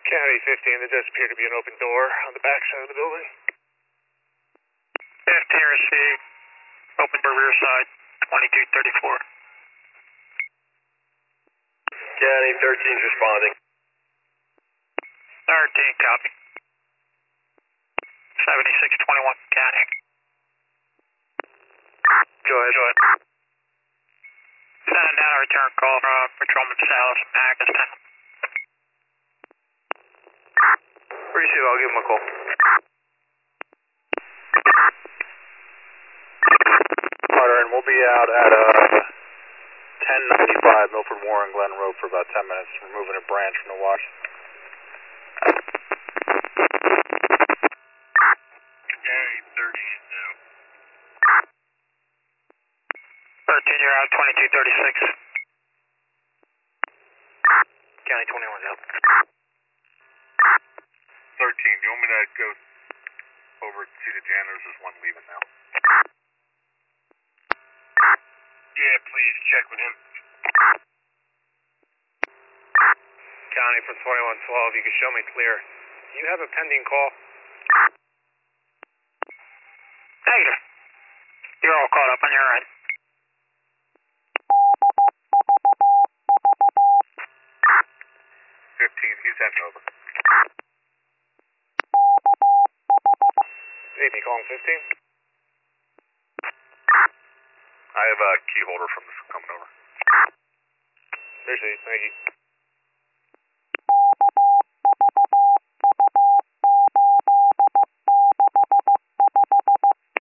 County 15, there does appear to be an open door on the back side of the building. 15 received. Open door rear side, 2234. County 13's responding. 13, copy. 7621, County. Go ahead. Sending down a return call from Patrolman Salas from Hackettstown. Receive, I'll give him a call. Carter, and we'll be out at 1095 Milford Warren Glen Road for about 10 minutes. We're moving a branch from the wash. County 30 now. 13, you're out, 2236. County 21's out. 13, do you want me to go over to see the janitors? There's one leaving now. Yeah, please check with him. County for 2112, you can show me clear. Do you have a pending call? Negative. You're all caught up on your end. 15, he's heading over. 18, calling 15. I have a key holder from this coming over. Appreciate it, thank you.